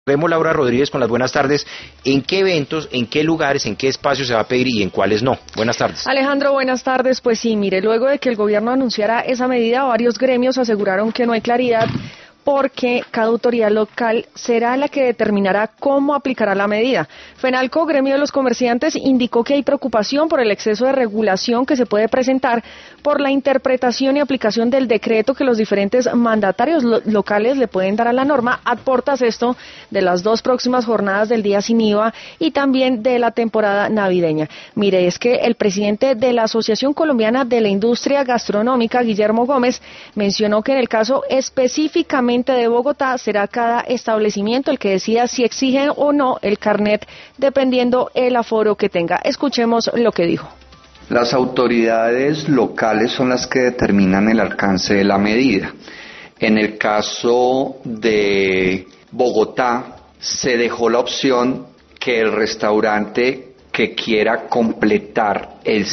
Vemos Laura Rodríguez con las buenas tardes. ¿En qué eventos, en qué lugares, en qué espacios se va a pedir y en cuáles no? Buenas tardes. Alejandro, buenas tardes. Pues sí, mire, luego de que el gobierno anunciara esa medida, varios gremios aseguraron que no hay claridad porque cada autoridad local será la que determinará cómo aplicará la medida. FENALCO, gremio de los comerciantes, indicó que hay preocupación por el exceso de regulación que se puede presentar por la interpretación y aplicación del decreto que los diferentes mandatarios locales le pueden dar a la norma, a portas esto de las dos próximas jornadas del día sin IVA y también de la temporada navideña. Mire, es que el presidente de la Asociación Colombiana de la Industria Gastronómica, Guillermo Gómez, mencionó que en el caso específicamente de Bogotá será cada establecimiento el que decida si exigen o no el carnet dependiendo el aforo que tenga. Escuchemos lo que dijo. Las autoridades locales son las que determinan el alcance de la medida. En el caso de Bogotá se dejó la opción que el restaurante que quiera completar el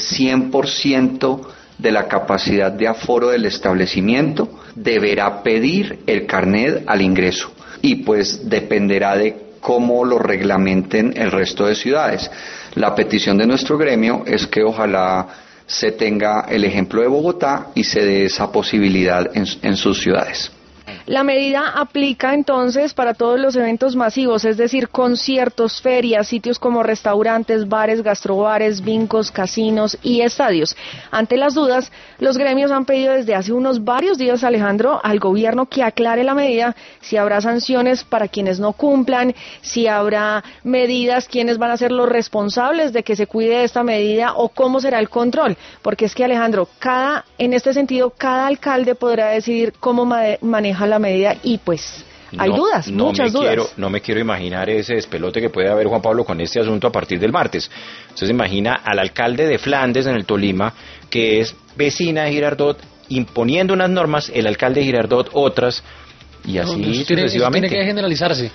100% de la capacidad de aforo del establecimiento deberá pedir el carnet al ingreso y pues dependerá de cómo lo reglamenten el resto de ciudades. La petición de nuestro gremio es que ojalá se tenga el ejemplo de Bogotá y se dé esa posibilidad en sus ciudades. La medida aplica entonces para todos los eventos masivos, es decir, conciertos, ferias, sitios como restaurantes, bares, gastrobares, bingos, casinos y estadios. Ante las dudas, los gremios han pedido desde hace varios días, Alejandro, al gobierno que aclare la medida, si habrá sanciones para quienes no cumplan, si habrá medidas, quiénes van a ser los responsables de que se cuide esta medida o cómo será el control. Porque es que, Alejandro, en este sentido, cada alcalde podrá decidir cómo maneja la medida y pues hay dudas, muchas dudas. No me quiero imaginar ese despelote que puede haber, Juan Pablo, con este asunto a partir del martes. Usted se imagina al alcalde de Flandes en el Tolima, que es vecina de Girardot, imponiendo unas normas, el alcalde de Girardot otras, y así sucesivamente. Tiene que generalizarse.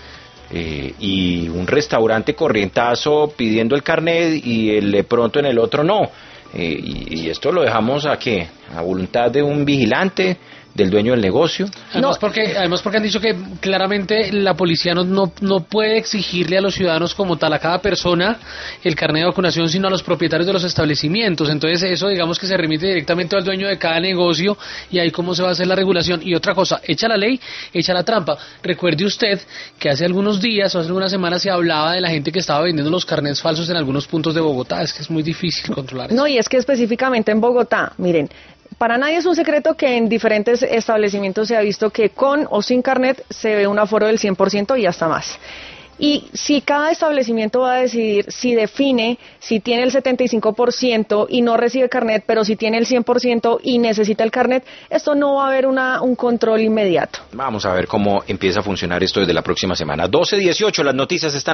Y un restaurante corrientazo pidiendo el carnet y de pronto en el otro no. Y esto lo dejamos a voluntad de un vigilante, del dueño del negocio. Además porque han dicho que claramente la policía no puede exigirle a los ciudadanos como tal, a cada persona, el carnet de vacunación, sino a los propietarios de los establecimientos. Entonces eso digamos que se remite directamente al dueño de cada negocio y ahí cómo se va a hacer la regulación. Y otra cosa, echa la ley, echa la trampa. Recuerde usted que hace algunos días o hace algunas semanas se hablaba de la gente que estaba vendiendo los carnets falsos en algunos puntos de Bogotá. Es que es muy difícil controlar eso. No, y es que específicamente en Bogotá, miren, para nadie es un secreto que en diferentes establecimientos se ha visto que con o sin carnet se ve un aforo del 100% y hasta más. Y si cada establecimiento va a decidir si define, si tiene el 75% y no recibe carnet, pero si tiene el 100% y necesita el carnet, esto no va a haber un control inmediato. Vamos a ver cómo empieza a funcionar esto desde la próxima semana. 12:18, las noticias están